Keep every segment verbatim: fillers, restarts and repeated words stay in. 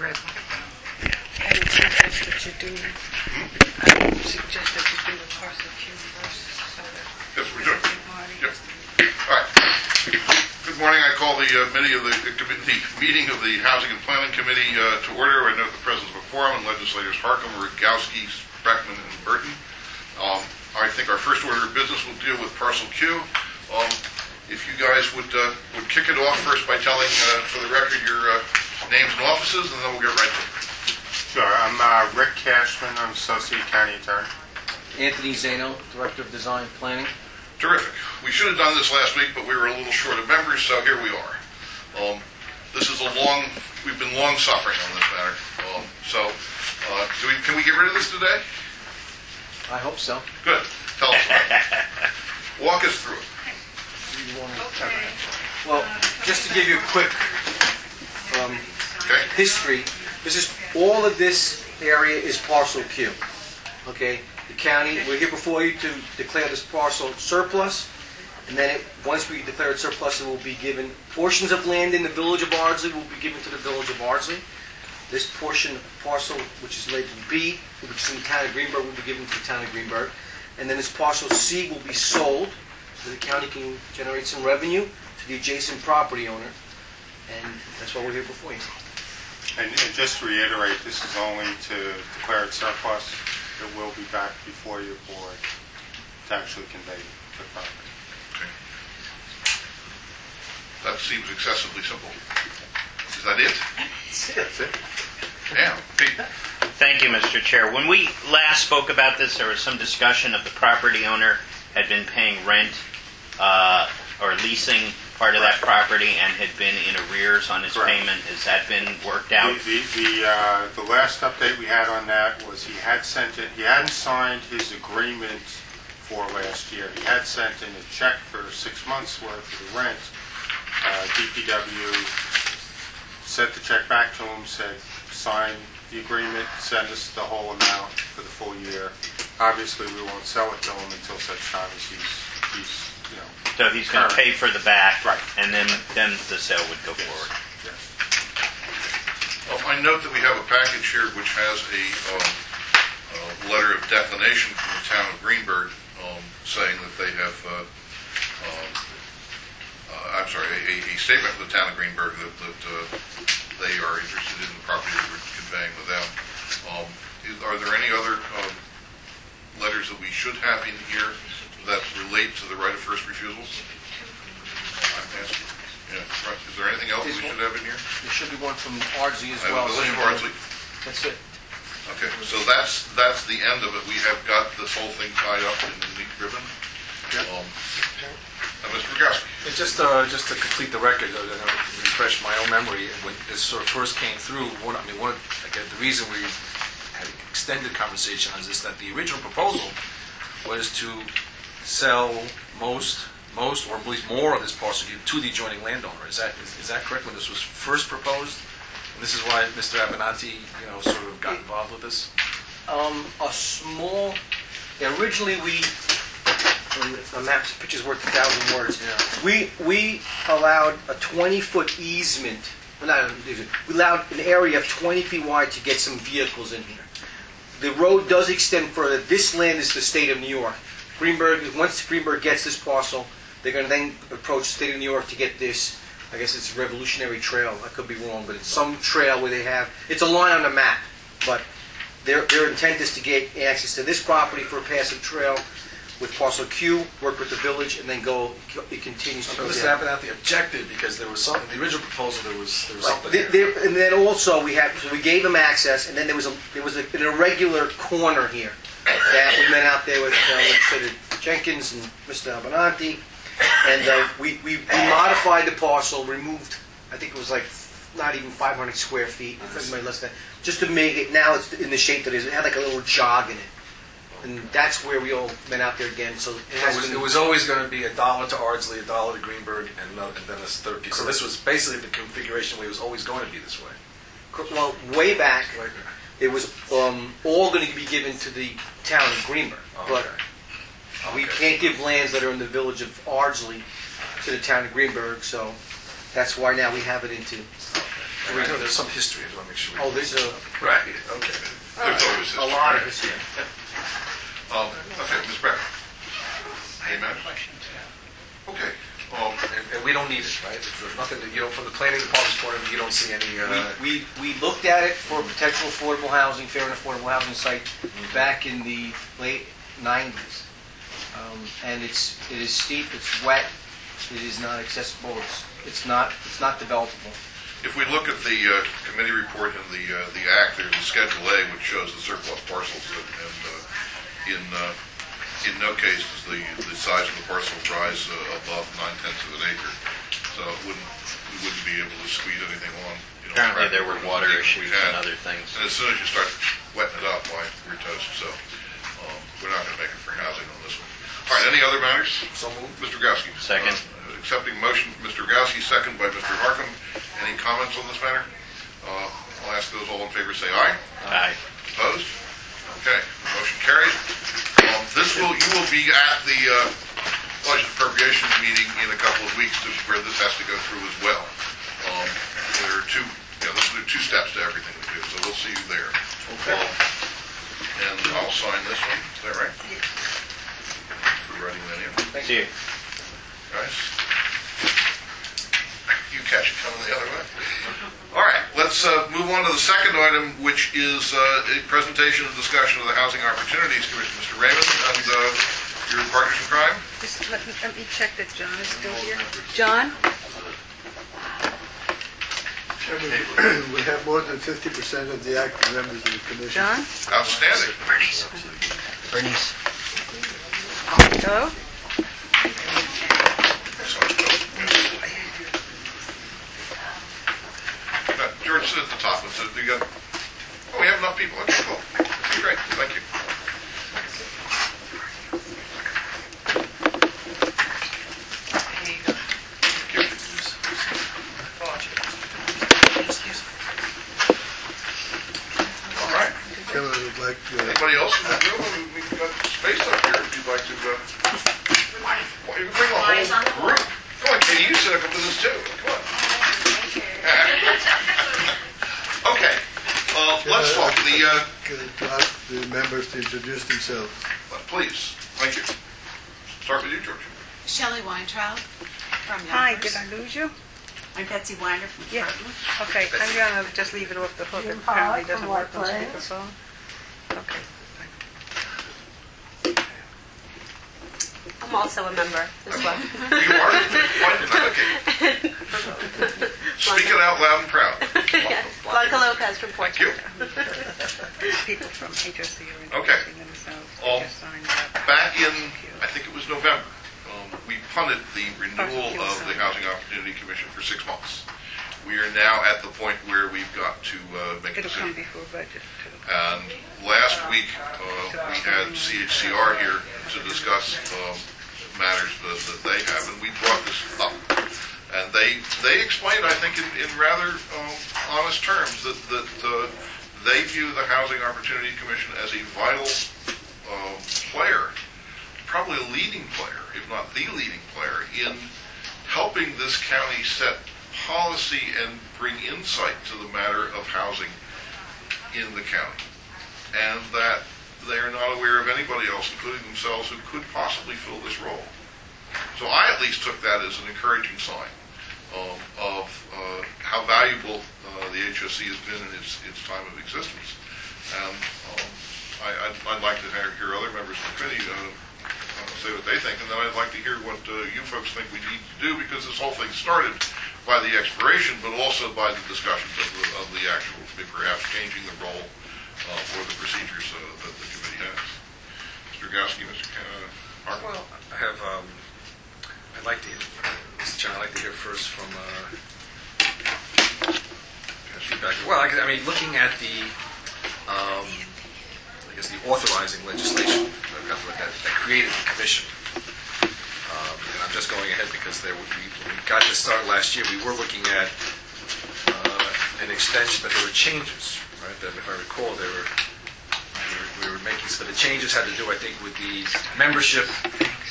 red one. I would suggest that you do, I would suggest that you do the parcel Q first. So that Yes, we're doing. Yep. All right. Good morning. I call the uh, meeting of the, the, the meeting of the Housing and Planning Committee uh, to order. I note the presence of a quorum and legislators Harcum, Rogowski, Sprackman, and Burton. Um, I think our first order of business will deal with parcel Q. Um, if you guys would uh, would kick it off first by telling, uh, for the record, your uh, names and offices, and then we'll get right to it. Sure. I'm uh, Rick Cashman. I'm Associate County Attorney. Anthony Zano, Director of Design Planning. Terrific. We should have done this last week, but we were a little short of members, so here we are. Um, this is a long, we've been long suffering on this matter. Um, so, uh, do we, can we get rid of this today? I hope so. Good. Tell us about it. Walk us through it. Okay. Well, just to give you a quick um, Okay? history, this is all of this area is parcel Q. Okay, the county, we're here before you to declare this parcel surplus, and then it, once we declare it surplus, it will be given, portions of land in the village of Ardsley will be given to the village of Ardsley. This portion, parcel, which is labeled B, which is in the town of Greenburgh, will be given to the town of Greenburgh. And then this parcel C will be sold, so the county can generate some revenue to the adjacent property owner. And that's why we're here before you. And, and just to reiterate, this is only to declare it surplus. It will be back before your board to actually convey the property. Okay. That seems excessively simple. Is that it? That's it. Yeah. Pete. Thank you, Mister Chair. When we last spoke about this, there was some discussion of the property owner had been paying rent uh, or leasing part of that property and had been in arrears on his Correct. payment. Has that been worked out? The the the, uh, the last update we had on that was he had sent it. He hadn't signed his agreement for last year. He had sent in a check for six months worth of the rent. Uh, D P W sent the check back to him, said sign the agreement, send us the whole amount for the full year. Obviously, we won't sell it to him until such time as he's he's you know. So he's going to pay for the back, Right. and then then the sale would go Yes. forward. Yes. Well, I note that we have a package here which has a, um, a letter of declination from the town of Greenburgh um, saying that they have, uh, um, uh, I'm sorry, a, a statement from the town of Greenburgh that, that uh, they are interested in the property that we're conveying with them. Um, is, are there any other um, letters that we should have in here that relate to the right of first refusals? I'm asking. Yeah, right. Is there anything else we should have in here? There should be one from Ardsley as I well. have a village of Ardsley. That's it. Okay, so that's that's the end of it. We have got this whole thing tied up in a neat ribbon. Yep. Um, uh, Mister Rogowski. And just uh, just to complete the record, uh, to refresh my own memory, when this sort of first came through, one, I mean, one, again, the reason we had extended conversation on this, that the original proposal was to sell most, most, or at least more of this parcel to the adjoining landowner. Is that is, is that correct? When this was first proposed, and this is why Mister Avenatti, you know, sort of got involved with this. Um, a small, yeah, originally we, a map's picture's worth a thousand words. Yeah. We we allowed a twenty-foot easement, well, not an easement, we allowed an area of twenty feet wide to get some vehicles in here. The road does extend further. This land is the state of New York. Greenburgh, once Greenburgh gets this parcel, they're going to then approach the state of New York to get this, I guess it's a Revolutionary Trail. I could be wrong, but it's some trail where they have, it's a line on the map, but their their intent is to get access to this property for a passive trail with parcel Q, work with the village, and then go, it continues to But go Mister down. Avenatti objected because there was something. The original proposal, there was there was Right. something. There- there. there- and then also we had, so we gave them access, and then there was a there was a, an irregular corner here that we met out there with uh, Legislator Jenkins and Mister Avenatti, and uh, we, we we modified the parcel, removed, I think it was like not even five hundred square feet, maybe less than, just to make it, now it's in the shape that it is. It had like a little jog in it. And that's where we all went out there again. So it It has was, been, it was always going to be a dollar to Ardsley, a dollar to Greenburgh, and, another, and then this third piece. So this was basically the configuration where it was always going to be this way. well, way back, Right. it was um, all going to be given to the town of Greenburgh. Oh, But okay. we Okay. can't give lands that are in the village of Ardsley to the town of Greenburgh, so that's why now we have it into. We know there's some history, I just want to make sure. we- Oh, there's a, Right, okay. There's always a history. lot of history. Um, okay, Miz Becker. Amen. Okay. Um, And, and we don't need it, right? There's nothing that, you know, from the planning department's point of view, you don't see any, uh, We, we, we looked at it for potential affordable housing, fair and affordable housing site back in the late nineties. Um, and it's, it is steep, it's wet, it is not accessible, it's, it's not, it's not developable. If we look at the uh, committee report in the uh, the act, there's a Schedule A which shows the surplus parcels, and, and uh, in uh, in no case does the the size of the parcel rise uh, above nine tenths of an acre. So it wouldn't we wouldn't be able to squeeze anything on. You know, Apparently there were water we issues had. and other things. And as soon as you start wetting it up, why we're toast. So um, we're not going to make it for housing on this one. All right. Any other matters? so moved. Mister Gowski. Second. Uh, accepting motion from Mister Gowski, second by Mister Markham. Any comments on this matter? Uh, I'll ask those all in favor say aye. Aye. Opposed? Okay, motion carried. Um, this will, you will be at the uh, budget appropriations meeting in a couple of weeks to, where this has to go through as well. Um, there are two, you know, there are two steps to everything we do, so we'll see you there. Okay. Um, and I'll sign this one. Is that right? For writing that in. See you. Guys, you catch it coming the other way. All right, let's uh, move on to the second item, which is uh, a presentation and discussion of the Housing Opportunities Commission. Mister Raymond and uh, your partners in crime. Just let me, let me check that John is still here. John? We have more than fifty percent of the active members of the commission. John? Outstanding. Bernice. Hello? Uh, George, sit at the top. Let's, uh, you got, oh, we have enough people. Okay, cool. Great, thank you. All right. Chairman, I would like to, uh, Anybody else in the room? We- We've got space up here if you'd like to. Uh, well, you can bring a whole group. Come on, Katie, you sit up with this too. Come on. Okay, uh, let's talk. The uh, to ask the members to introduce themselves. please, thank you. Start with you, George. Shelley Weintraub from Hi, Yonkers. did I lose you? I'm Betsy Weiner from Yeah. Portland. Okay, I'm gonna just leave it off the hook. It apparently doesn't work on speakerphone. Okay. I'm also a member as well. You are? Okay. Speak it out loud and proud. Blanca Lopez from Thank you. Portland. People from H S C are Okay. introducing themselves. Um, They just signed up. Back in, I think it was November, um, we punted the renewal of the Housing Opportunity Commission for six months. We are now at the point where we've got to uh, make a It'll come decision. before budget too. And last week, uh, we had C H C R here to discuss um, matters that, that they have, and we brought this up. And they they explained, I think, in, in rather um, honest terms, that, that uh, they view the Housing Opportunity Commission as a vital um, player, probably a leading player, if not the leading player, in helping this county set policy and bring insight to the matter of housing in the county. And that they are not aware of anybody else, including themselves, who could possibly fill this role. So I at least took that as an encouraging sign um, of uh, how valuable uh, the H S C has been in its, its time of existence. And um, I, I'd, I'd like to hear, hear other members of the committee uh, uh, say what they think, and then I'd like to hear what uh, you folks think we need to do, because this whole thing started by the expiration, but also by the discussions of the, of the actual, perhaps changing the role uh, or the procedures uh, that the committee has. Mister Gowski, Mister K- uh, Harkin? Well, I have, um, I'd like to, Mister Chairman, I'd like to hear first from, uh, feedback. Well, I, I mean, looking at the, um, I guess the authorizing legislation that, that, that created the commission. Um, and I'm just going ahead because there, we, when we got this started last year, we were looking at uh, an extension, but there were changes, right? That if I recall, there were we were, we were making, but the changes had to do, I think, with the membership.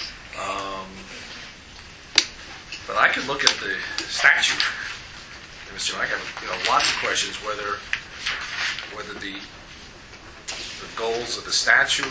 Um, but I could look at the statute Mister Chairman, I have, you know, lots of questions whether, whether the, the goals of the statute,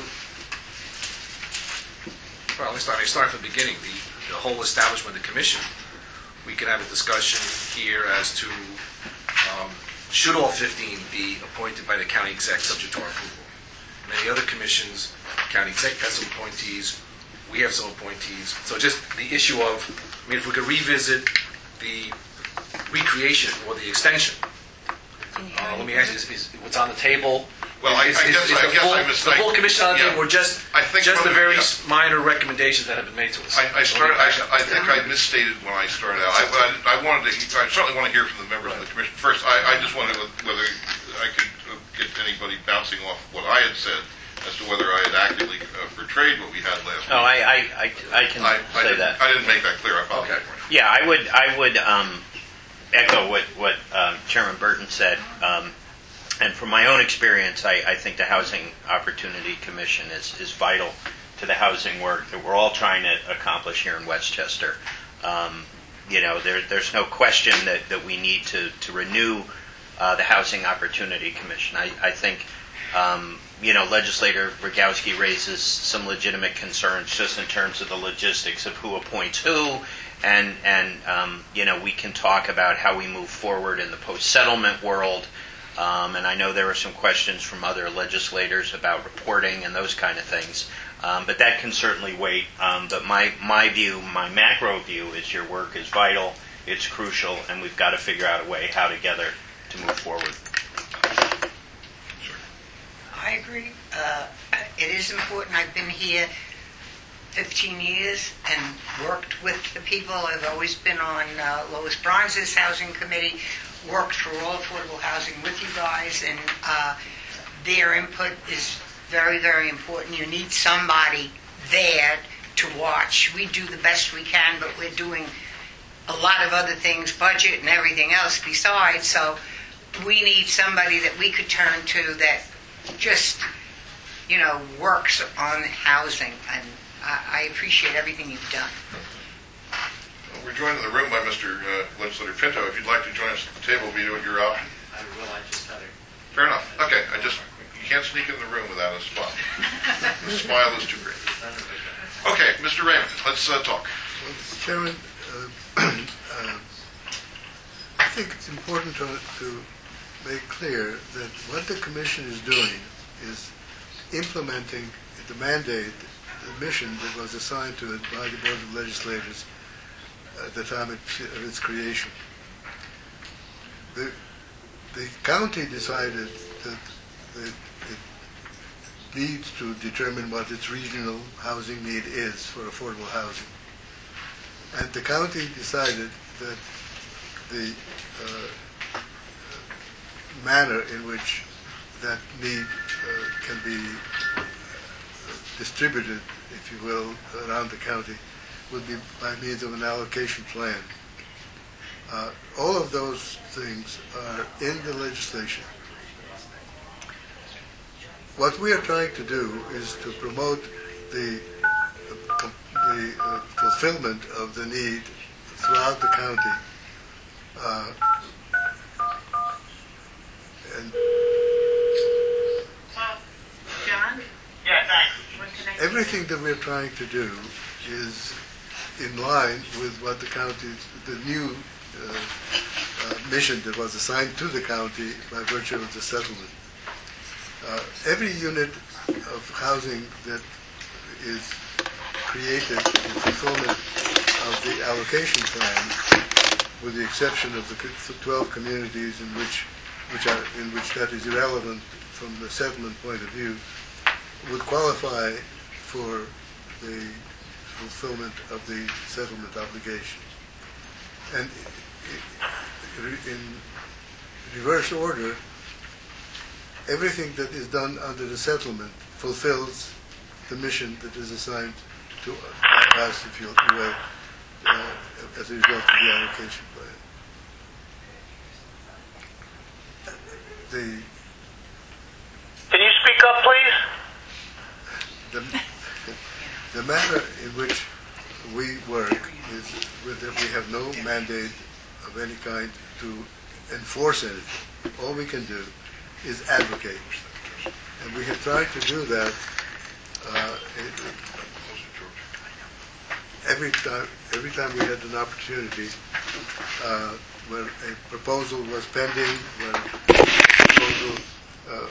well, let me start, let me start from the beginning, the, the whole establishment of the commission. We can have a discussion here as to, um, should all fifteen be appointed by the county exec subject to our approval? Many other commissions, county exec has some appointees, we have some appointees. So just the issue of, I mean, if we could revisit the recreation or the extension. Uh, let me ask you, is, is what's on the table? Well, I- is, I is- guess- is I the guess full, I mis- the full commission on the yeah. table, or just I think just the probably- very yeah. minor recommendations that have been made to us? I, I started. I, I think I misstated when I started out. I, I, I wanted to. I certainly want to hear from the members of the commission. First, I, I just wanted to, whether I could uh, get anybody bouncing off what I had said as to whether I had accurately uh, portrayed what we had last Oh, week. I, I, I, I can I, I say didn't, that. I didn't make that clear. I apologize. Okay. Yeah, I would, I would um, echo what, what um, Chairman Burton said. Um, and from my own experience, I, I think the Housing Opportunity Commission is, is vital to the housing work that we're all trying to accomplish here in Westchester. Um, you know, there, there's no question that, that we need to, to renew uh, the Housing Opportunity Commission. I, I think, um, you know, Legislator Rogowski raises some legitimate concerns just in terms of the logistics of who appoints who, and, and um, you know, we can talk about how we move forward in the post-settlement world. Um, and I know there are some questions from other legislators about reporting and those kind of things. Um, but that can certainly wait. Um, but my, my view, my macro view, is your work is vital, it's crucial, and we've got to figure out a way how together to move forward. I agree. Uh, it is important. I've been here fifteen years and worked with the people. I've always been on uh, Lois Bronze's housing committee, worked for all affordable housing with you guys, and uh, their input is very, very important. You need somebody there to watch. We do the best we can, but we're doing a lot of other things, budget and everything else besides, so we need somebody that we could turn to that just, you know, works on housing, and I, I appreciate everything you've done. Well, we're joined in the room by Mister Uh, Legislator Pinto. If you'd like to join us at the table, veto at your option. I will, I just got it. Fair enough. Okay, I just, you can't sneak in the room without a spot. The smile is too great. Okay, Mister Raymond, let's uh, talk. Well, Mister Chairman, uh, uh, I think it's important to, to make clear that what the Commission is doing is implementing the mandate, the mission that was assigned to it by the Board of Legislators at the time of its creation. The, the county decided that, that it needs to determine what its regional housing need is for affordable housing. And the county decided that the uh, manner in which that need uh, can be uh, distributed, if you will, around the county would be by means of an allocation plan. Uh, all of those things are in the legislation. What we are trying to do is to promote the, uh, the uh, fulfillment of the need throughout the county. Uh, and John? Yeah, thanks. everything that we're trying to do is in line with what the county, the new uh, uh, mission that was assigned to the county by virtue of the settlement. Uh, every unit of housing that is created in fulfillment of the allocation plan, with the exception of the twelve communities in which, which are in which that is irrelevant from the settlement point of view, would qualify for the fulfillment of the settlement obligation. And in reverse order, everything that is done under the settlement fulfills the mission that is assigned to us, if you will, uh, as a result of the allocation plan. The Can you speak up, please? the, the manner in which we work is with that we have no mandate of any kind to enforce anything. All we can do is advocate. And we have tried to do that uh, every time, every time we had an opportunity, uh, when a proposal was pending, when a proposal uh,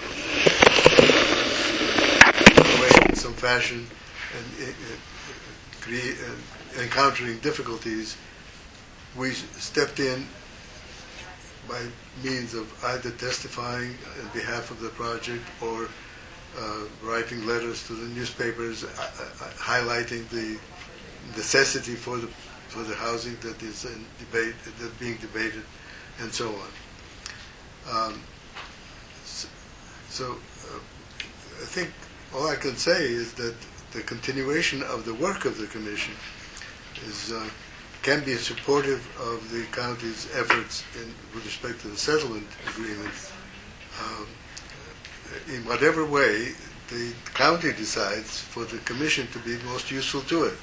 was away in some fashion, and uh, create, uh, encountering difficulties, we stepped in by means of either testifying on behalf of the project or uh, writing letters to the newspapers uh, uh, highlighting the necessity for the for the housing that is in debate, that being debated, and so on. Um, so so uh, I think all I can say is that the continuation of the work of the Commission is uh, can be supportive of the county's efforts in, with respect to the settlement agreement um, in whatever way the county decides for the Commission to be most useful to it.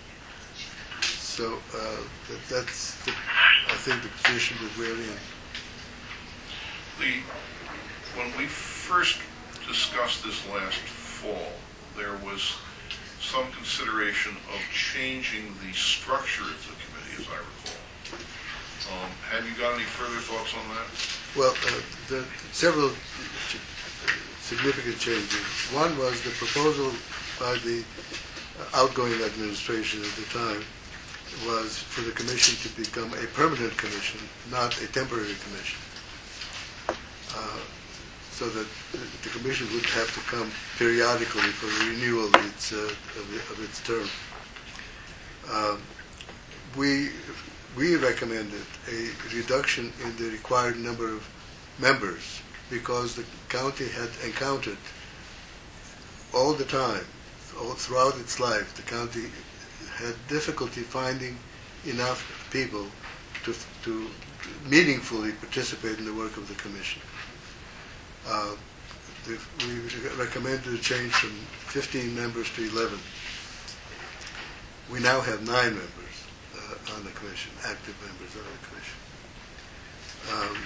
So uh, that, that's, the, I think, the position that we're in. The, when we first discussed this last fall, there was some consideration of changing the structure of the committee, as I recall. Um, have you got any further thoughts on that? Well, uh, there are several ch- significant changes. One was the proposal by the uh, outgoing administration at the time was for the commission to become a permanent commission, not a temporary commission. Uh, so that the commission would have to come periodically for the renewal of its, uh, of, the, of its term. Um, we, we recommended a reduction in the required number of members because the county had encountered all the time, all throughout its life, the county had difficulty finding enough people to, to meaningfully participate in the work of the commission. Uh, the, we recommended a change from fifteen members to eleven. We now have nine members uh, on the commission, active members on the commission. Um,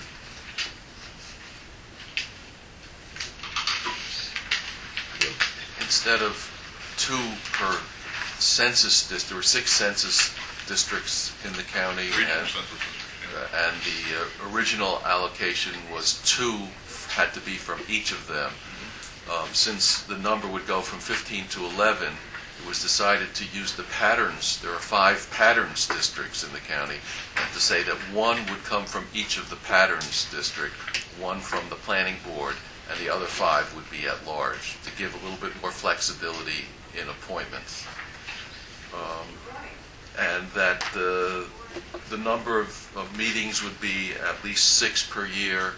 Instead of two per census district, there were six census districts in the county, Regional and, census district, yeah. uh, and the uh, original allocation was two had to be from each of them. Um, since the number would go from fifteen to eleven, it was decided to use the patterns. There are five patterns districts in the county, and to say that one would come from each of the patterns district, one from the planning board, and the other five would be at large, to give a little bit more flexibility in appointments. Um, and that the, the number of, of meetings would be at least six per year.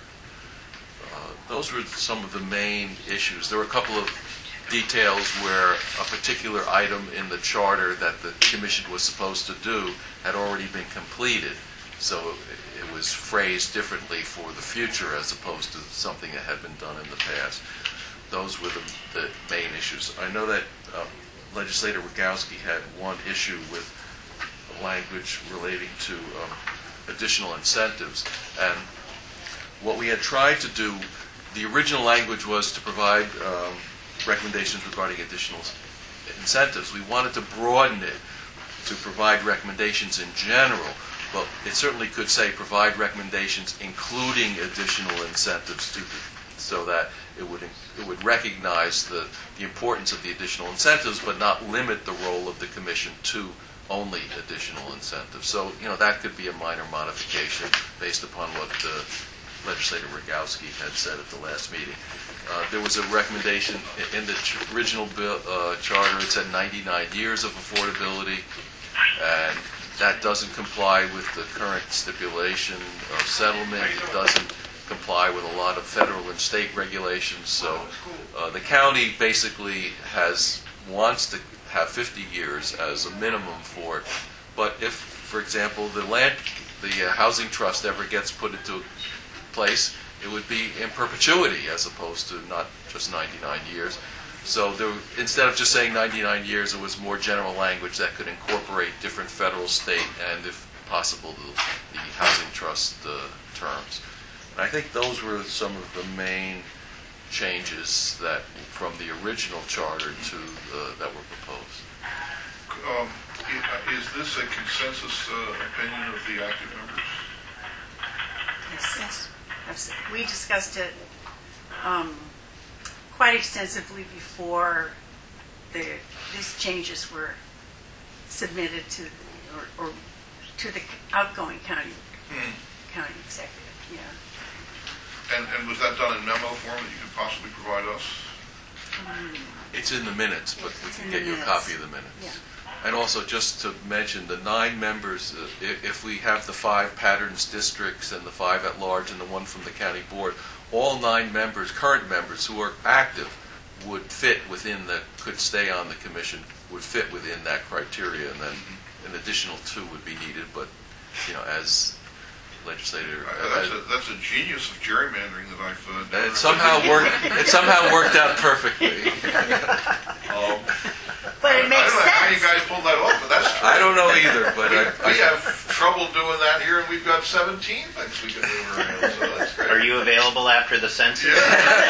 Uh, those were some of the main issues. There were a couple of details where a particular item in the charter that the commission was supposed to do had already been completed. So it, it was phrased differently for the future as opposed to something that had been done in the past. Those were the, the main issues. I know that uh, Legislator Rogowski had one issue with language relating to um, additional incentives. And what we had tried to do, the original language was to provide um, recommendations regarding additional incentives. We wanted to broaden it to provide recommendations in general, but it certainly could say provide recommendations including additional incentives to the, so that it would it would recognize the, the importance of the additional incentives, but not limit the role of the commission to only additional incentives. So, you know, that could be a minor modification based upon what the Legislator Rogowski had said at the last meeting. Uh, there was a recommendation in the ch- original bill, uh, charter. It said ninety-nine years of affordability, and that doesn't comply with the current stipulation of settlement. It doesn't comply with a lot of federal and state regulations. So uh, the county basically has wants to have fifty years as a minimum for it. But if, for example, the land, the uh, housing trust ever gets put into place, it would be in perpetuity as opposed to not just ninety-nine years. So there, instead of just saying ninety-nine years, it was more general language that could incorporate different federal, state, and if possible, the, the housing trust uh, terms. And I think those were some of the main changes that, from the original charter to uh, that were proposed. Um, i- Is this a consensus uh, opinion of the active members? Yes. Yes. We discussed it um, quite extensively before the, these changes were submitted to, or, or to the outgoing county, Hmm. county executive, yeah. And, and was that done in memo form that you could possibly provide us? It's in the minutes, but we It's can in get the you a minutes. copy of the minutes. Yeah. And also, just to mention, the nine members, uh, i- if we have the five patterns districts and the five at large and the one from the county board, all nine members, current members who are active, would fit within the, could stay on the commission, would fit within that criteria, and then an additional two would be needed, but, you know, as legislator... Uh, That's a, that's a genius of gerrymandering that I've uh, never... It somehow worked, it somehow worked out perfectly. Um, But it makes I don't know how you sense. guys pulled that off, but that's true. I don't know either, but We, I... we I- have trouble doing that here, and we've got seventeen things we can move around, so that's great. Are you available after the census? Yeah.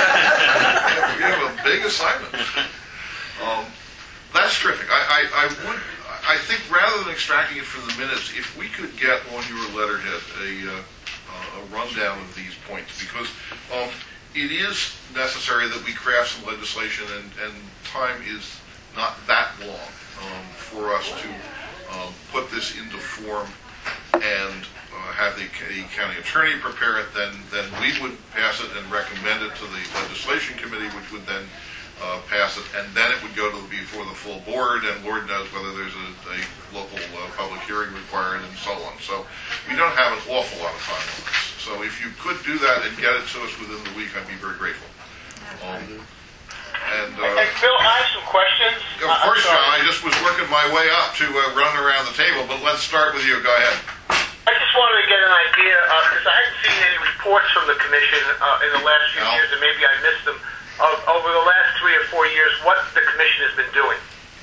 We have a big assignment. Um, that's terrific. I, I, I would, I think rather than extracting it from the minutes, if we could get on your letterhead a, uh, a rundown of these points, because um, it is necessary that we craft some legislation, and, and time is not that long um, for us to um, put this into form and uh, have the, the county attorney prepare it, then then we would pass it and recommend it to the legislation committee, which would then uh, pass it, and then it would go to before the full board, and Lord knows whether there's a, a local uh, public hearing required, and so on. So we don't have an awful lot of time on this. So if you could do that and get it to us within the week, I'd be very grateful. Um, and uh, Hey, Bill, I have some questions. of Uh, I'm course, John, sorry. I just was working my way up to uh, run around the table, but let's start with you. Go ahead. I just wanted to get an idea, because I hadn't seen any reports from the commission uh, in the last few No. years, and maybe I missed them, of, over the last three or four years, what the commission has been doing.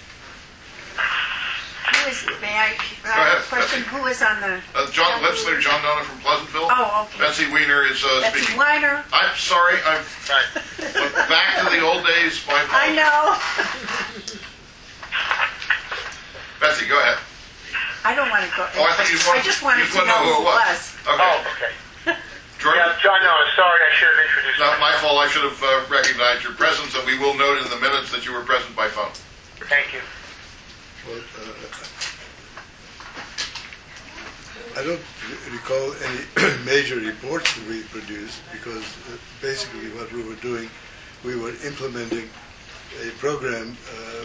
Who is, may I, Go uh, ahead, question, Betsy. who is on the? Uh, John, legislator John Donna from Pleasantville. Oh, okay. Betsy Weiner is uh, Betsy speaking. Weiner, I'm sorry, I'm Right. went back to the old days. My I apologies. know. Betsy, go ahead. I don't want to go. Oh, I thought you wanted- I just wanted you to wanted know who it was. Okay. Oh, okay. Jordan? Yeah, John, no, I'm sorry, I should have introduced Not my myself. fault. I should have uh, recognized your presence, and we will note in the minutes that you were present by phone. Thank you. Well, uh, I don't re- recall any major reports that we produced, because uh, basically what we were doing, we were implementing a program uh,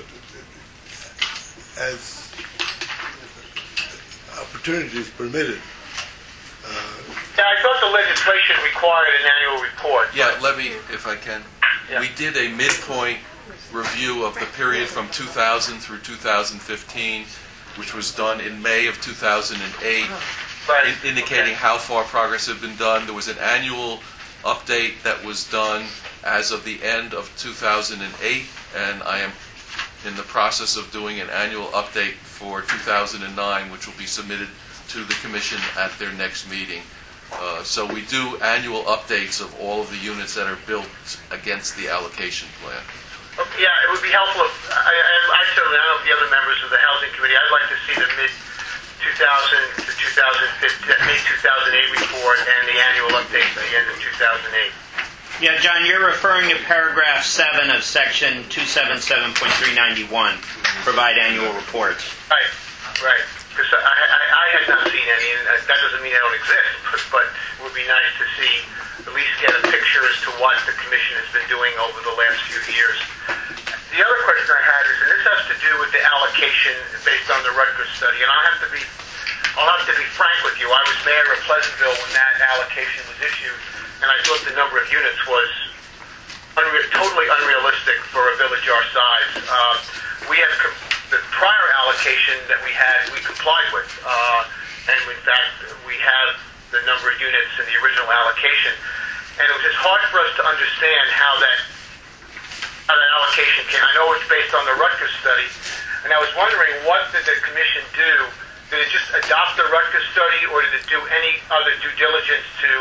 as opportunities permitted. Uh, Yeah, I thought the legislation required an annual report. Yeah, let me, if I can. Yeah. We did a midpoint review of the period from two thousand through two thousand fifteen, which was done in May of two thousand eight, Right. in- indicating Okay. how far progress had been done. There was an annual update that was done as of the end of two thousand eight, and I am in the process of doing an annual update for two thousand nine, which will be submitted to the commission at their next meeting. Uh, So we do annual updates of all of the units that are built against the allocation plan. Okay, yeah, it would be helpful if, I, I, I certainly, I don't know if the other members of the Housing Committee, I'd like to see the mid two thousand to two thousand fifteen, May two thousand eight report and the annual update at the end of two thousand eight. Yeah, John, you're referring to paragraph seven of section two seventy-seven point three ninety-one, provide annual reports. Right, right. Because I, I, I had not seen any, and that doesn't mean they don't exist, but, but it would be nice to see, at least get a picture as to what the commission has been doing over the last few years. The other question I had is, and this has to do with the allocation based on the Rutgers study, and I'll have to be, I'll have to be frank with you. I was mayor of Pleasantville when that allocation was issued, and I thought the number of units was unre- totally unrealistic for a village our size. Uh, we have com- the prior allocation that we had, we complied with, uh, and in fact, we have the number of units in the original allocation, and it was just hard for us to understand how that how that allocation came. I know it's based on the Rutgers study, and I was wondering, what did the commission do? Did it just adopt the Rutgers study, or did it do any other due diligence to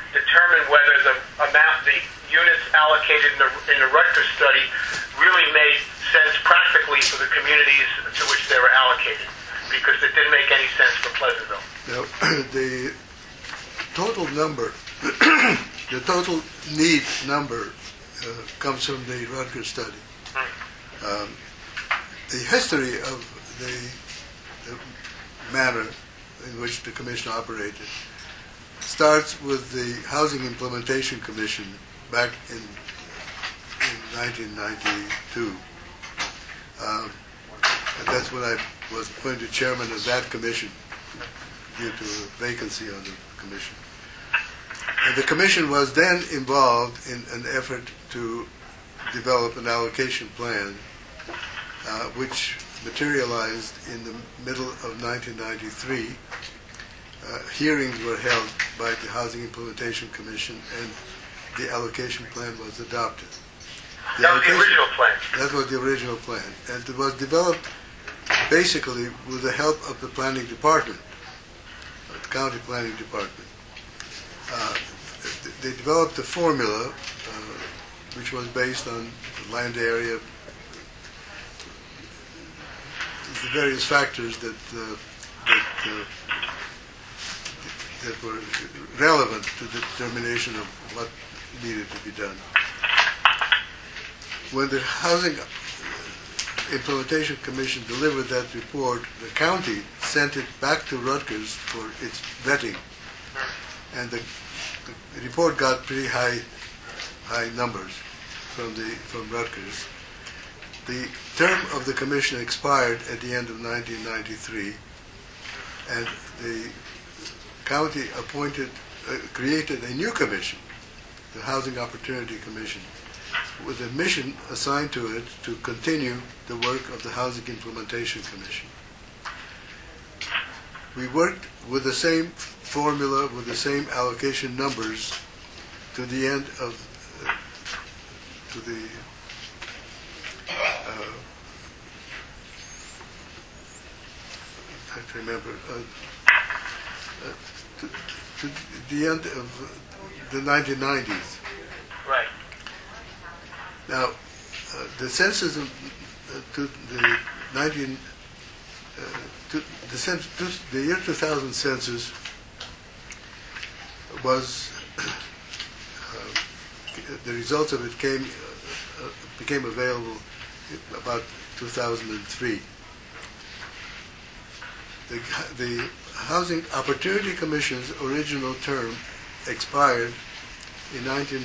determine whether the amount, the units allocated in the, in the Rutgers study really made sense practically for the communities to which they were allocated, because it didn't make any sense for Pleasantville. Now, the total number, the total need number uh, comes from the Rutgers study. Um, the history of the, the manner in which the Commission operated starts with the Housing Implementation Commission back in, in nineteen ninety-two. Um, and that's when I was appointed chairman of that commission due to a vacancy on the commission. And the commission was then involved in an effort to develop an allocation plan, uh, which materialized in the middle of nineteen ninety-three. Uh, hearings were held by the Housing Implementation Commission, and the allocation plan was adopted. The That was the original plan. That was the original plan, and it was developed basically with the help of the planning department, the county planning department. Uh, they developed a formula uh, which was based on the land area, the various factors that uh, that, uh, that were relevant to the determination of what needed to be done. When the Housing Implementation Commission delivered that report, the county sent it back to Rutgers for its vetting, and the, the report got pretty high high numbers from the from Rutgers. The term of the commission expired at the end of nineteen ninety-three, and the county appointed, uh, created a new commission, the Housing Opportunity Commission, with a mission assigned to it to continue the work of the Housing Implementation Commission. We worked with the same formula, with the same allocation numbers to the end of, uh, to the, uh, I have to remember, uh, uh, to, to the end of the nineteen nineties. Right. Now, uh, the census of, uh, to the nineteen, uh, to the, cens- to the year two thousand census was uh, the results of it came uh, uh, became available about two thousand three. The, the Housing Opportunity Commission's original term expired in nineteen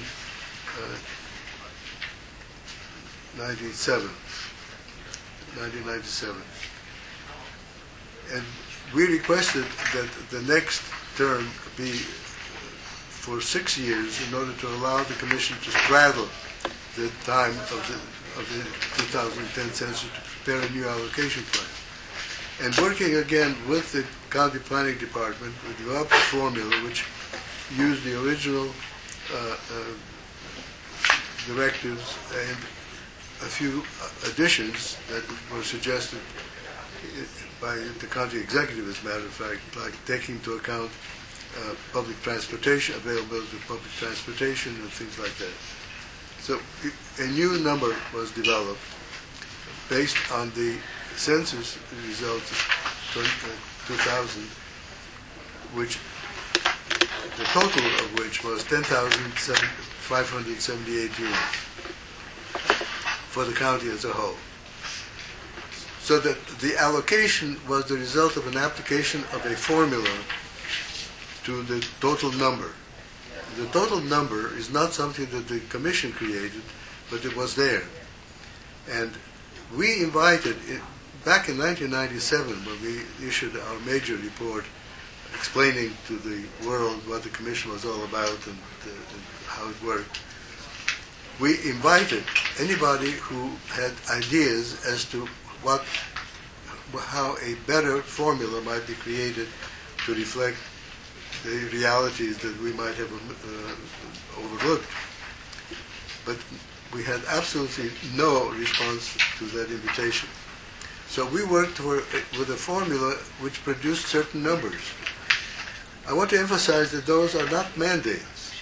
ninety-seven. nineteen ninety-seven. And we requested that the next term be for six years in order to allow the Commission to straddle the time of the, of the two thousand ten census to prepare a new allocation plan. And working again with the County Planning Department, we developed a formula which used the original uh, uh, directives and a few additions that were suggested by the county executive, as a matter of fact, like taking into account uh, public transportation, availability of public transportation and things like that. So a new number was developed based on the census results of two thousand, which the total of which was ten thousand five hundred seventy-eight units for the county as a whole. So that the allocation was the result of an application of a formula to the total number. The total number is not something that the Commission created, but it was there. And we invited, it, back in nineteen ninety-seven, when we issued our major report explaining to the world what the Commission was all about and, uh, and how it worked, we invited anybody who had ideas as to what, how a better formula might be created to reflect the realities that we might have uh, overlooked. But we had absolutely no response to that invitation. So we worked for, with a formula which produced certain numbers. I want to emphasize that those are not mandates.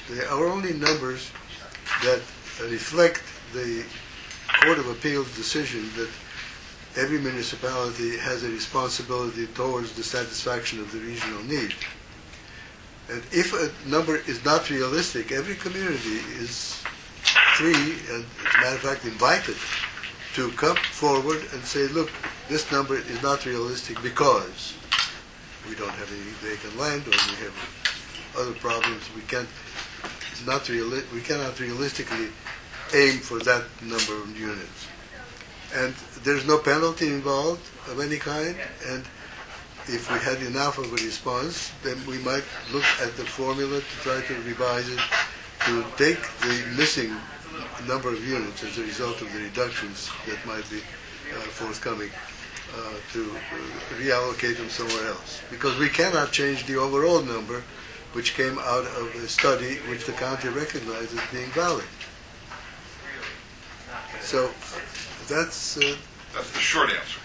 They are only numbers that reflect the Court of Appeals decision that every municipality has a responsibility towards the satisfaction of the regional need. And if a number is not realistic, every community is free, and as a matter of fact invited, to come forward and say, look, this number is not realistic because we don't have any vacant land, or we have other problems. We can't, it's not reali- we cannot realistically aim for that number of units. And there's no penalty involved of any kind, and if we had enough of a response, then we might look at the formula to try to revise it, to take the missing number of units as a result of the reductions that might be uh, forthcoming, uh, to uh, reallocate them somewhere else. Because we cannot change the overall number, which came out of a study which the county recognized as being valid. So that's uh, That's the short answer.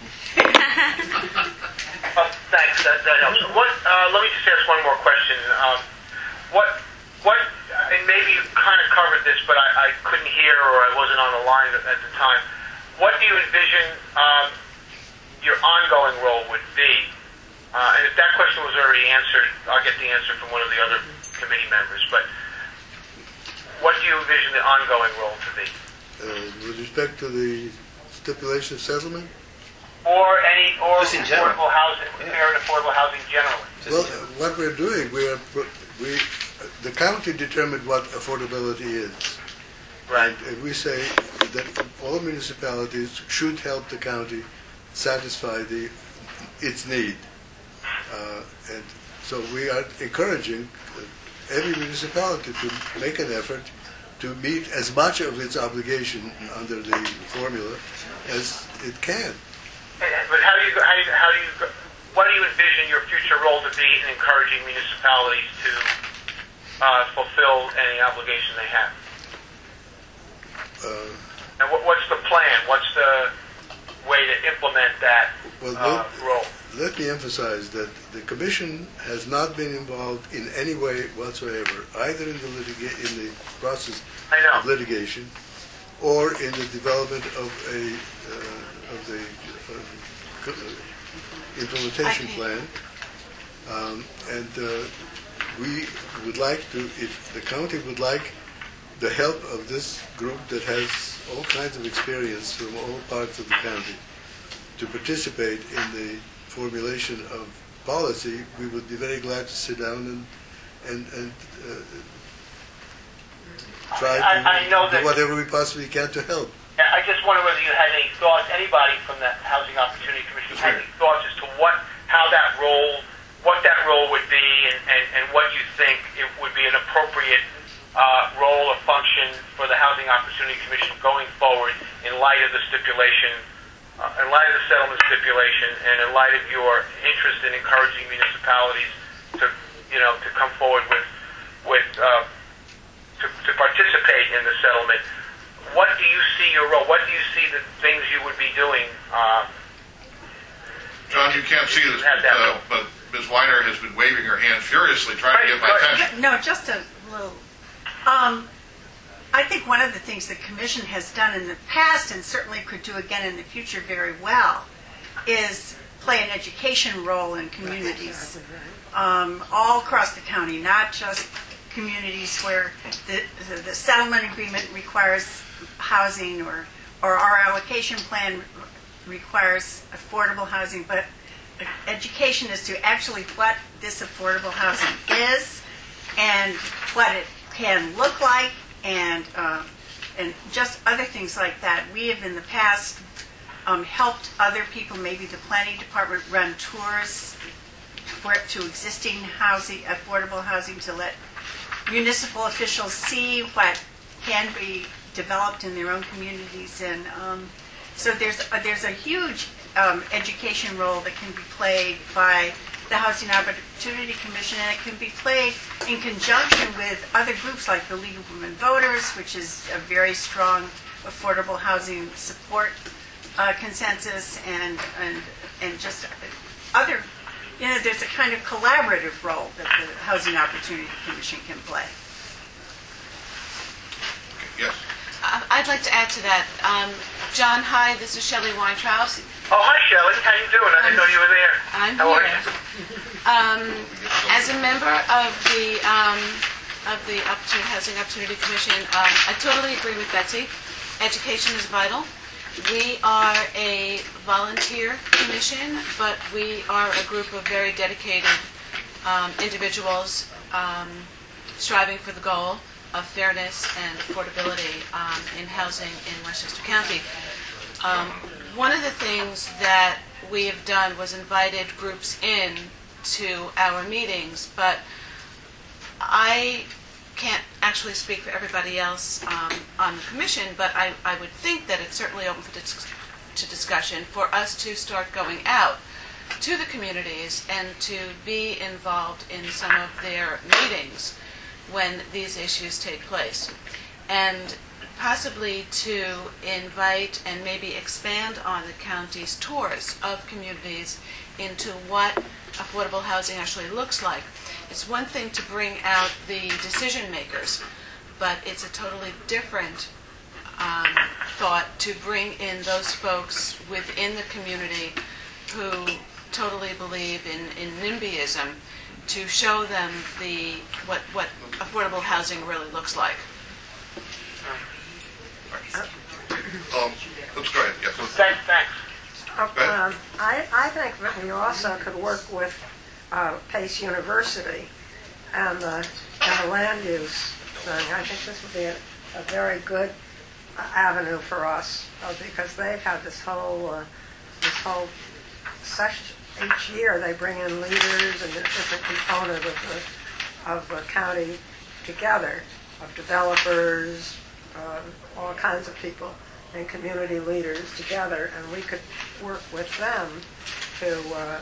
Oh, thanks. That, that helps. What, uh, let me just ask one more question. Um, what, what, and maybe you kind of covered this, but I, I couldn't hear, or I wasn't on the line at, at the time. What do you envision um, your ongoing role would be? Uh, and if that question was already answered, I'll get the answer from one of the other committee members. But what do you envision the ongoing role to be? uh, with respect to the stipulation of settlement. Or any, or Just in general. affordable housing, fair and affordable housing generally. Well, uh, what we're doing, we are, pro- we, uh, the county determined what affordability is. Right. And uh, we say that all municipalities should help the county satisfy the, its need. Uh, and so we are encouraging uh, every municipality to make an effort to meet as much of its obligation under the formula as it can. But how do you, how do you, how do you, what do you envision your future role to be in encouraging municipalities to uh, fulfill any obligation they have? Uh, And what, what's the plan? What's the way to implement that well, uh, let, role? let me emphasize that the Commission has not been involved in any way whatsoever, either in the litiga- in the process I know. of litigation or in the development of a uh, of the uh, co- uh, implementation Okay. plan. Um, and uh, we would like to, if the county would like the help of this group that has all kinds of experience from all parts of the county to participate in the formulation of policy, we would be very glad to sit down and and, and uh, try to I- I know do that- whatever we possibly can to help. I just wonder whether you had any thoughts, anybody from the Housing Opportunity Commission had any thoughts as to what, how that role, what that role would be, and, and, and what you think it would be an appropriate uh, role or function for the Housing Opportunity Commission going forward in light of the stipulation, uh, in light of the settlement stipulation, and in light of your interest in encouraging municipalities to, you know, to come forward with, with uh, to, to participate in the settlement. What do you see your role? What do you see the things you would be doing? Uh, John, you can't see this, Have that uh, role. but Miz Weiner has been waving her hand furiously, trying to get my Right, right. attention. No, just a little. Um, I think one of the things the commission has done in the past, and certainly could do again in the future very well, is play an education role in communities um, all across the county, not just communities where the, the, the settlement agreement requires housing or, or our allocation plan requires affordable housing, but education as to actually what this affordable housing is and what it can look like, and uh, and just other things like that. We have in the past um, helped other people, maybe the planning department, run tours for, to existing housing, affordable housing, to let municipal officials see what can be developed in their own communities, and um, so there's uh, there's a huge um, education role that can be played by the Housing Opportunity Commission, and it can be played in conjunction with other groups like the League of Women Voters, which is a very strong affordable housing support uh, consensus, and and and just other. You know, there's a kind of collaborative role that the Housing Opportunity Commission can play. I'd like to add to that. Um, John, hi, this is Shelley Weintraub. Oh, hi, Shelley. How you doing? I didn't know you were there. I'm How are here. you? Um, as a member of the um, of the Opportunity, Housing Opportunity Commission, um, I totally agree with Betsy. Education is vital. We are a volunteer commission, but we are a group of very dedicated um, individuals um, striving for the goal of fairness and affordability um, in housing in Westchester County. Um, one of the things that we have done was invited groups in to our meetings, but I can't actually speak for everybody else um, on the commission, but I, I would think that it's certainly open for dis- to discussion for us to start going out to the communities and to be involved in some of their meetings when these issues take place, and possibly to invite and maybe expand on the county's tours of communities into what affordable housing actually looks like. It's one thing to bring out the decision makers, but it's a totally different um, thought to bring in those folks within the community who totally believe in, in NIMBYism, to show them the what what affordable housing really looks like. Um, let's go ahead, yes. Thanks, thanks. Um, I, I think that we also could work with uh, Pace University and the, and the land use thing. I think this would be a, a very good uh, avenue for us uh, because they've had this whole uh, this whole session. Each year they bring in leaders and a different component of the of the county together, of developers, uh, all kinds of people, and community leaders together, and we could work with them to uh,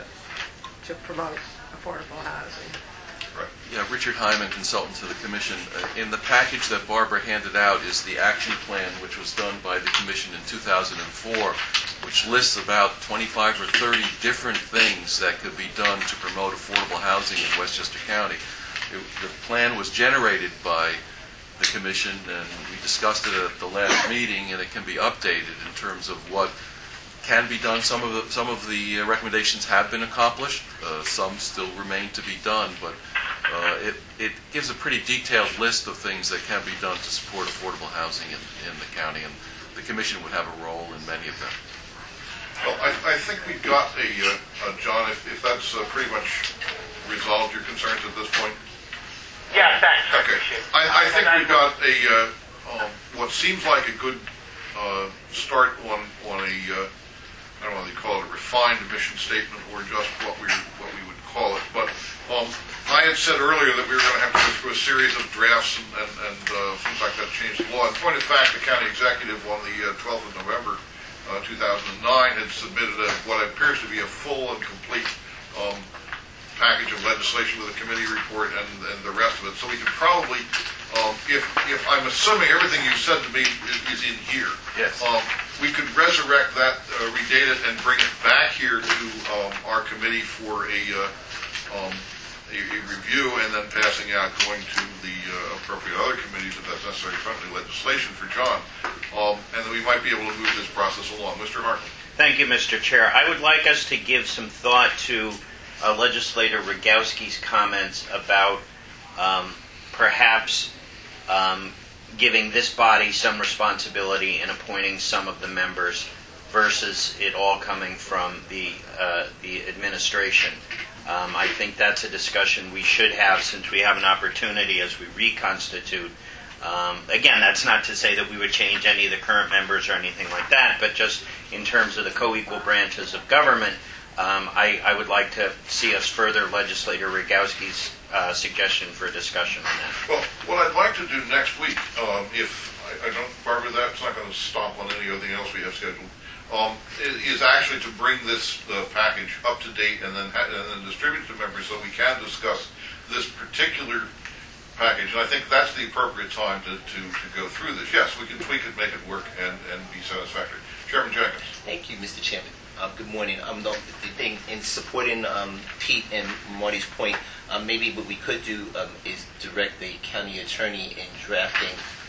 to promote affordable housing. Right. Yeah, Richard Hyman, consultant to the Commission. Uh, in the package that Barbara handed out is the action plan, which was done by the Commission in two thousand four, which lists about twenty-five or thirty different things that could be done to promote affordable housing in Westchester County. It, the plan was generated by the Commission, and we discussed it at the last meeting, and it can be updated in terms of what can be done. Some of the, some of the uh, recommendations have been accomplished. Uh, some still remain to be done, but uh, it, it gives a pretty detailed list of things that can be done to support affordable housing in, in the county, and the Commission would have a role in many of them. Well, I, I think we've got a, uh, uh, John, if, if that's uh, pretty much resolved your concerns at this point. Yeah, thanks. I Okay. appreciate it. I, I think And we've got a, uh, um, what seems like a good uh, start on, on a, uh, I don't know what they call it, a refined mission statement, or just what we what we would call it. But um, I had said earlier that we were going to have to go through a series of drafts and, and, and uh, things like that to change the law. In point of fact, the county executive on the uh, twelfth of November, uh, two thousand nine, had submitted a, what appears to be a full and complete um, package of legislation with a committee report and, and the rest of it. So we could probably, um, if if I'm assuming everything you said to me is, is in here, Yes. um, we could resurrect that, uh, redate it, and bring it back here to um, our committee for a, uh, um, a a review, and then passing out, going to the uh, appropriate other committees if that's necessary, friendly legislation for John, um, and then we might be able to move this process along. Mister Hartman. Thank you, Mister Chair. I would like us to give some thought to uh, Legislator Rogowski's comments about um, perhaps um, giving this body some responsibility in appointing some of the members versus it all coming from the uh, the administration. Um, I think that's a discussion we should have since we have an opportunity as we reconstitute. Um, again, that's not to say that we would change any of the current members or anything like that, but just in terms of the co-equal branches of government, um, I, I would like to see us further Legislator Rogowski's uh, suggestion for a discussion on that. Well, what I'd like to do next week, um, if I, I don't, Barbara, that's not going to stomp on anything else we have scheduled, um, is, is actually to bring this uh, package up to date and then ha- and then distribute it to members so we can discuss this particular package. And I think that's the appropriate time to, to, to go through this. Yes, we can tweak it, make it work, and, and be satisfactory. Chairman Jenkins. Thank you, Mister Chairman. Uh, good morning. Um, the, the thing in supporting um, Pete and Marty's point, um, maybe what we could do um, is direct the county attorney in drafting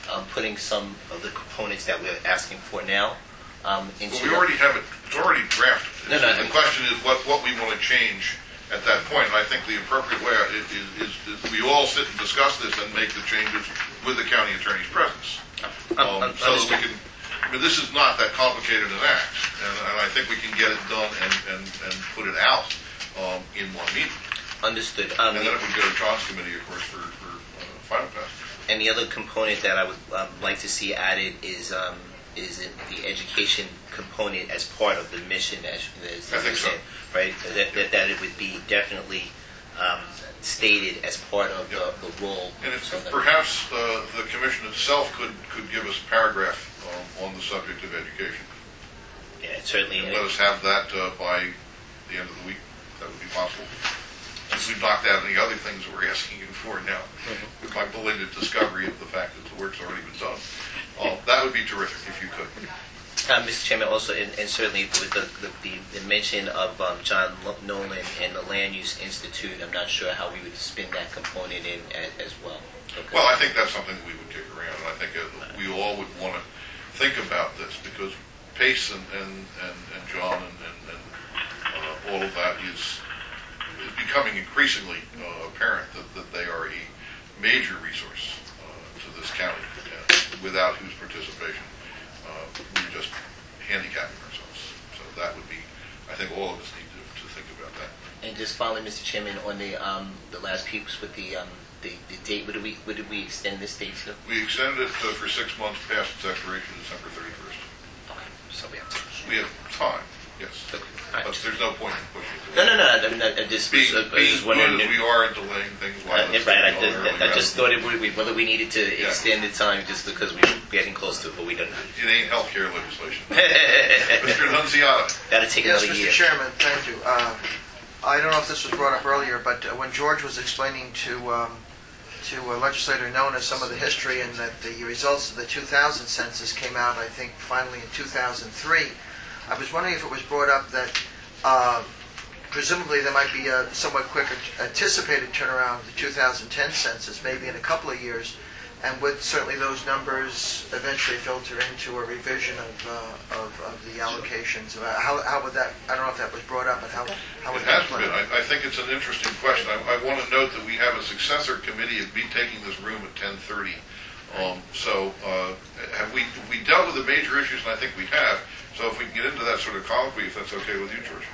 um, putting some of the components that we're asking for now um, into... Well, we already have it, it's already drafted. No, no, The I- question is what, what we want to change at that point, and I think the appropriate way is, is, is we all sit and discuss this and make the changes with the county attorney's presence. Um, um, so that we understood. can, I mean, this is not that complicated an act, and, and I think we can get it done and, and, and put it out um, in one meeting. Understood. Um, And then it would go to John's committee, of course, for, for uh, final passage. And the other component that I would um, like to see added is um, is in the education component as part of the mission, as, as I think so. said, right? That, that, that it would be definitely um, stated as part of Yeah. the, the role. And if, of the- perhaps uh, the commission itself could, could give us a paragraph um, on the subject of education. yeah, certainly. And let us have that uh, by the end of the week, if that would be possible. Since we've knocked out any other things that we're asking you for now, with my belated discovery of the fact that the work's already been done. Uh, that would be terrific if you could. Uh, Mister Chairman, also, and, and certainly with the, the, the, the mention of um, John Lo- Nolan and the Land Use Institute, I'm not sure how we would spin that component in as, as well. Okay. Well, I think that's something we would kick around, and I think uh, we all would want to think about this, because Pace and, and, and, and John and, and, and uh, all of that is, is becoming increasingly uh, apparent that, that they are a major resource uh, to this county, uh, without whose participation uh, we're just handicapping ourselves. So that would be, I think all of us need to, to think about that. And just finally, Mister Chairman, on the um, the last piece with the um, the, the date, what did we what did we extend this date to? We extended it uh, for six months past its expiration, December thirty-first. Okay, so we have to. We have time, yes. Okay. All right. But there's no point in pushing it. No, no, no. I, mean, I, I just Being, I was being just good wondering. as we are in delaying things while Uh, it's right, I, going on did- I early, just thought it would be whether we needed to Yeah. extend the time just because we were getting close to it, but we don't. It ain't healthcare legislation. Mister Nunziata. Got to take Yes, another Mister year. Chairman, thank you. Uh, I don't know if this was brought up earlier, but uh, when George was explaining to um, to uh, legislator Nona some of the history and that the results of the two thousand census came out, I think, finally in two thousand three, I was wondering if it was brought up that uh, presumably there might be a somewhat quicker anticipated turnaround of the two thousand ten census, maybe in a couple of years, and would certainly those numbers eventually filter into a revision of uh, of, of the allocations? Uh, How, how would that? I don't know if that was brought up, but how how would It that has play? been. I, I think it's an interesting question. I, I want to note that we have a successor committee of me taking this room at ten thirty. Um, so uh, have we have we dealt with the major issues? And I think we have. So if we can get into that sort of colloquy, if that's okay with you, George.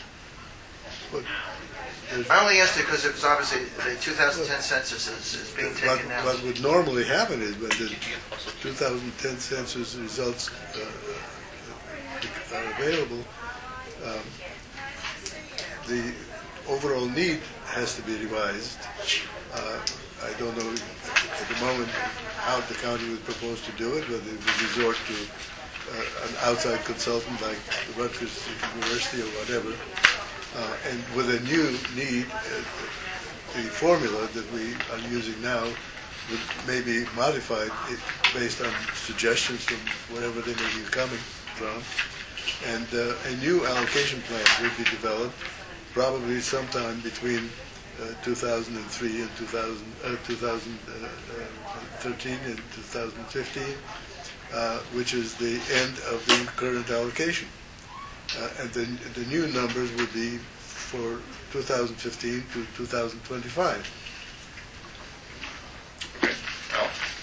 But there's- I only asked it because it was obviously the two thousand ten census is, is being What, taken now. what would normally happen is when the two thousand ten census results uh, uh, are available, um, the overall need has to be revised. Uh, I don't know at the moment how the county would propose to do it, whether it would resort to uh, an outside consultant like Rutgers University or whatever. Uh, and with a new need, uh, the formula that we are using now would maybe modified it based on suggestions from wherever they may be coming from. And uh, a new allocation plan would be developed probably sometime between uh, two thousand three and two thousand, uh, two thousand thirteen and two thousand fifteen, uh, which is the end of the current allocation. Uh, and the, the new numbers would be for two thousand fifteen to two thousand twenty-five. Okay. Al?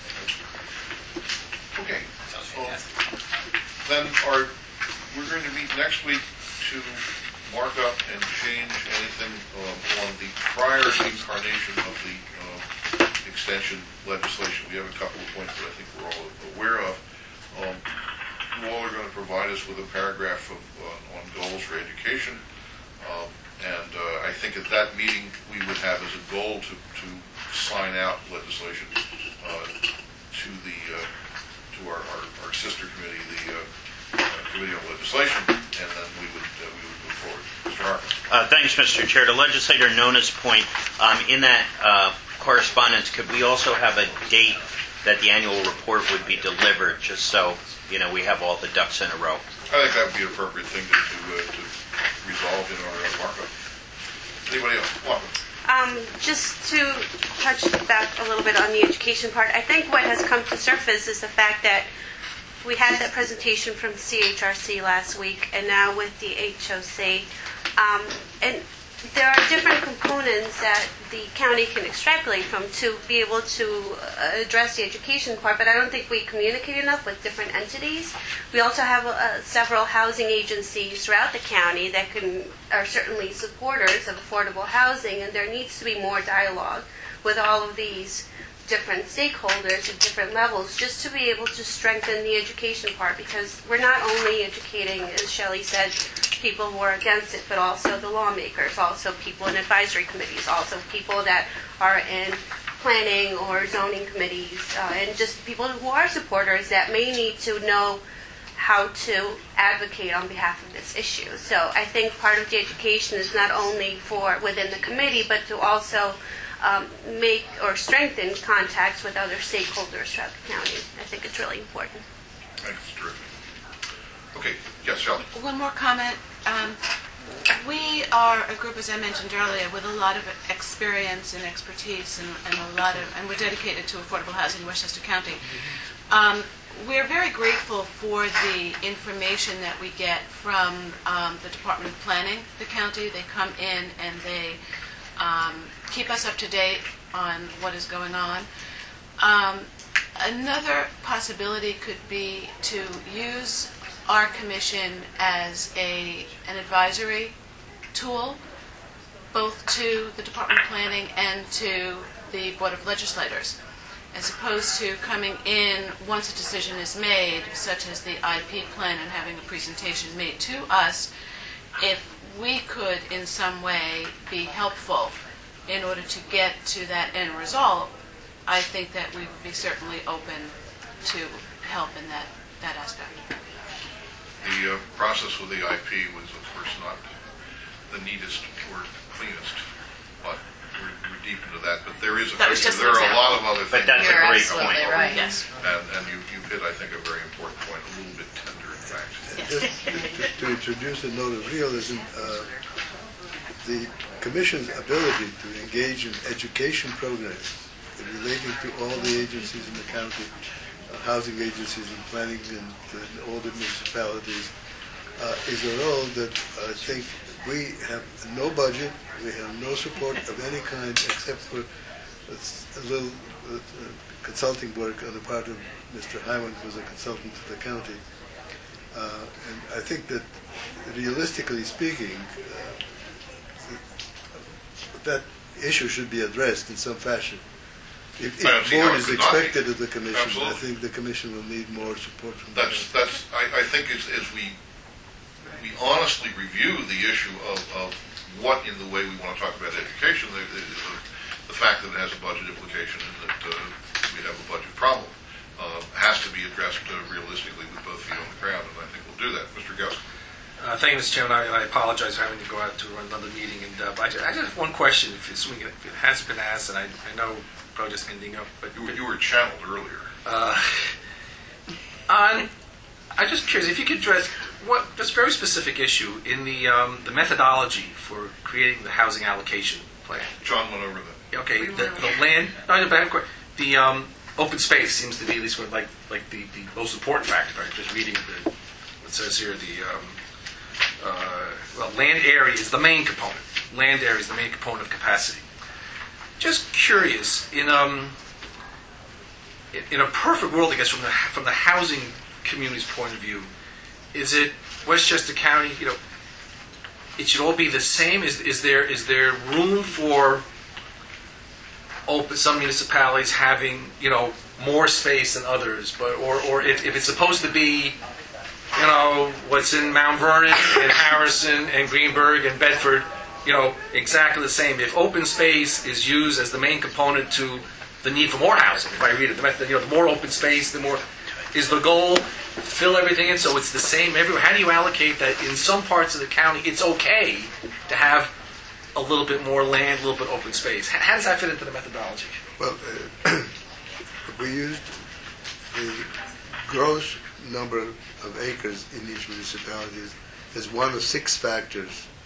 Okay. So then our, we're going to meet next week to mark up and change anything um, on the prior incarnation of the uh, extension legislation. We have a couple of points that I think we're all aware of. Um, you all are going to provide us with a paragraph of, uh, on goals for education. Um, and uh, I think at that meeting we would have as a goal to, to sign out legislation uh, to the uh, to our, our, our sister committee, the uh, uh, Committee on Legislation, and then we would uh, we would move forward. Mister Harper. Uh, thanks, Mister Chair. To Legislator Nona's point, um, in that uh, correspondence, could we also have a date that the annual report would be delivered, just so you know we have all the ducks in a row? I think that would be an appropriate thing to to, uh, to resolve in our uh, markup. Anybody else? Welcome. Um, just to touch back a little bit on the education part, I think what has come to surface is the fact that we had that presentation from C H R C last week, and now with the H O C, um, and there are different components that the county can extrapolate from to be able to uh, address the education part, but I don't think we communicate enough with different entities. We also have uh, several housing agencies throughout the county that can are certainly supporters of affordable housing, and there needs to be more dialogue with all of these different stakeholders at different levels just to be able to strengthen the education part, because we're not only educating, as Shelley said, people who are against it, but also the lawmakers, also people in advisory committees, also people that are in planning or zoning committees, uh, and just people who are supporters that may need to know how to advocate on behalf of this issue. So I think part of the education is not only for within the committee, but to also um, make or strengthen contacts with other stakeholders throughout the county. I think it's really important. Thanks, terrific. Okay, yes, Shelley. One more comment. Um, we are a group, as I mentioned earlier, with a lot of experience and expertise, and, and a lot of, and we're dedicated to affordable housing in Westchester County. Um, we're very grateful for the information that we get from um, the Department of Planning, the county. They come in and they um, keep us up to date on what is going on. Um, another possibility could be to use our commission as a an advisory tool, both to the Department of Planning and to the Board of Legislators, as opposed to coming in once a decision is made, such as the I P plan, and having a presentation made to us. If we could in some way be helpful in order to get to that end result, I think that we would be certainly open to help in that, that aspect. The uh, process with the I P was, of course, not the neatest or cleanest, but we're, we're deep into that. But there is a That was picture. just an There are a example. lot of other But things. that's a You're great absolutely point. right. Yes. And, and you, you've hit, I think, a very important point, a little bit tender, in fact. Just to, to introduce a note of realism, uh, the Commission's ability to engage in education programs relating to all the agencies in the county, uh, housing agencies and planning and, uh, all the municipalities, uh, is a role that I think we have no budget, we have no support of any kind except for a little uh, consulting work on the part of Mister Hyman, who was a consultant to the county. Uh, and I think that, realistically speaking, uh, that issue should be addressed in some fashion. If, I don't if see how more it is could not be. expected of the Commission, I Absolutely. think the Commission will need more support from the That's, that's, I, I think as, as we, we honestly review the issue of, of what in the way we want to talk about education, the, the, the fact that it has a budget implication and that uh, we have a budget problem uh, has to be addressed uh, realistically with both feet on the ground, and I think we'll do that. Mister Gauss. Uh, thank you, Mister Chairman. I, I apologize for having to go out to another meeting. And uh, I, just, I just have one question, if, it's, if it has been asked, and I, I know probably just ending up. But You, were- you were channeled earlier. Uh, on, I'm just curious if you could address what this very specific issue in the um, the methodology for creating the housing allocation plan. John went over that. Okay, the, the land, no, no, but the um, open space seems to be at least sort of like like the, the most important factor. Right? Just reading the it says here the um, uh, well, land area is the main component. Land area is the main component of capacity. Just curious, in um, in, in a perfect world, I guess from the from the housing community's point of view, is it Westchester County? You know, it should all be the same. Is is there is there room for open some municipalities having you know more space than others? But or or if, if it's supposed to be you know what's in Mount Vernon and Harrison and Greenberg and Bedford, you know exactly the same. If open space is used as the main component to the need for more housing, if I read it, the method, you know, the more open space, the more is the goal. Fill everything in so it's the same everywhere. How do you allocate that? In some parts of the county, it's okay to have a little bit more land, a little bit open space. How, how does that fit into the methodology? Well, uh, we used the gross number of acres in each municipality as one of six factors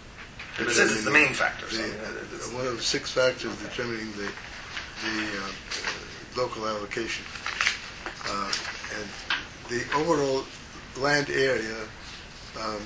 It says it's the main factor. So. The, one of the six factors determining the the uh, uh, local allocation. Uh, and the overall land area um,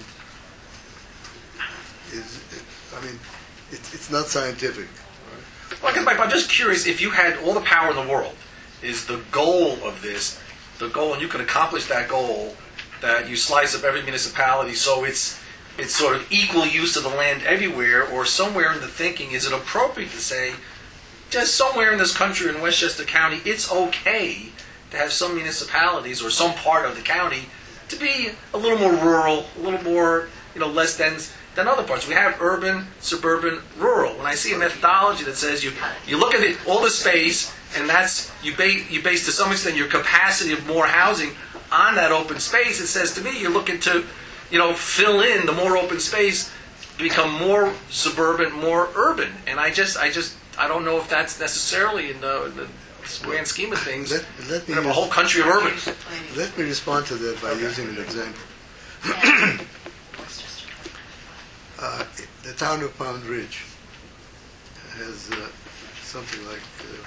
is, I mean, it, it's not scientific. Well, I guess, Mike, I'm just curious, if you had all the power in the world, is the goal of this, the goal, and you can accomplish that goal, that you slice up every municipality so it's it's sort of equal use of the land everywhere, or somewhere in the thinking, is it appropriate to say, just somewhere in this country, in Westchester County, it's okay to have some municipalities or some part of the county to be a little more rural, a little more, you know, less dense than other parts. We have urban, suburban, rural. When I see a methodology that says you you look at it, all the space, and that's you base you base to some extent your capacity of more housing on that open space, it says to me you're looking to, you know, fill in the more open space, become more suburban, more urban. And I just I just I don't know if that's necessarily in the, in the grand scheme of things. Let, let me we have a whole country of urban. Let me respond to that by using an example. uh, the town of Pound Ridge has uh, something like, uh,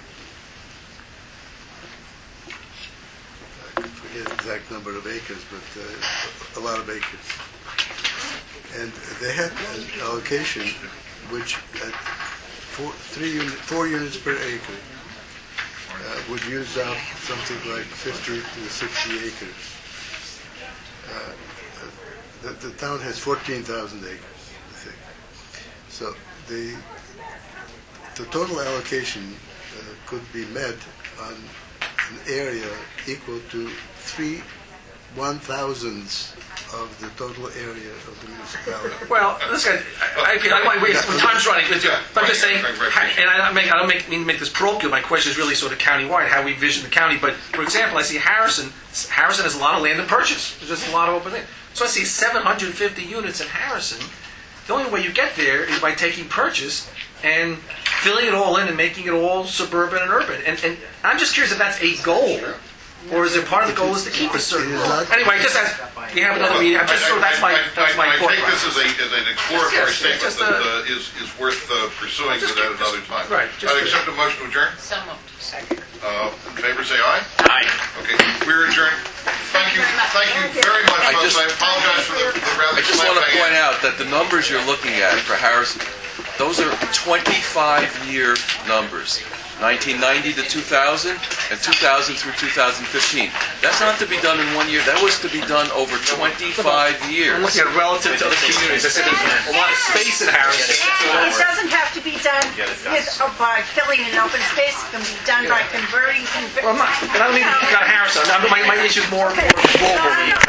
I forget the exact number of acres, but uh, a lot of acres. And they had an allocation which at four, three unit, four units per acre uh, would use up something like fifty to sixty acres. Uh, the, the town has fourteen thousand acres, I think. So the the total allocation uh, could be met on an area equal to three one thousandths of the total area of the municipality. Well, listen, I, I feel I might wait. Time's running. I'm just saying, and I don't make I don't make, mean to make this parochial. My question is really sort of county-wide, how we vision the county. But for example, I see Harrison. Harrison has a lot of land to purchase. There's just a lot of open land. So I see seven hundred fifty units in Harrison. The only way you get there is by taking purchase and filling it all in and making it all suburban and urban. And, and I'm just curious if that's a goal. Or is it part of the goal is to keep a certain rule? Anyway, just as we have another meeting, I'm just sure that's my that's my I thought. take this as, a, as an exploratory Yes, yes, statement just that a- uh, is, is worth uh, pursuing Just at keep- another time. right, just I keep- accept a motion to adjourn. So moved. Second. Uh, in favor, say aye. Aye. Okay, we're adjourned. Thank you, thank you very much, I folks. just- I apologize for the, the rather I just want to slant point hang. out that the numbers you're looking at for Harrison, those are twenty-five year numbers. nineteen ninety to two thousand, and two thousand through two thousand fifteen. That's not to be done in one year. That was to be done over twenty-five years. I'm looking at it relative to other communities. I said there's a lot of space in Harrison. It doesn't have to be done with, uh, by filling in open space. It can be done by converting. Conver- Well, I'm not, but I don't mean not Harrison. I'm- My, my issue is more, more global.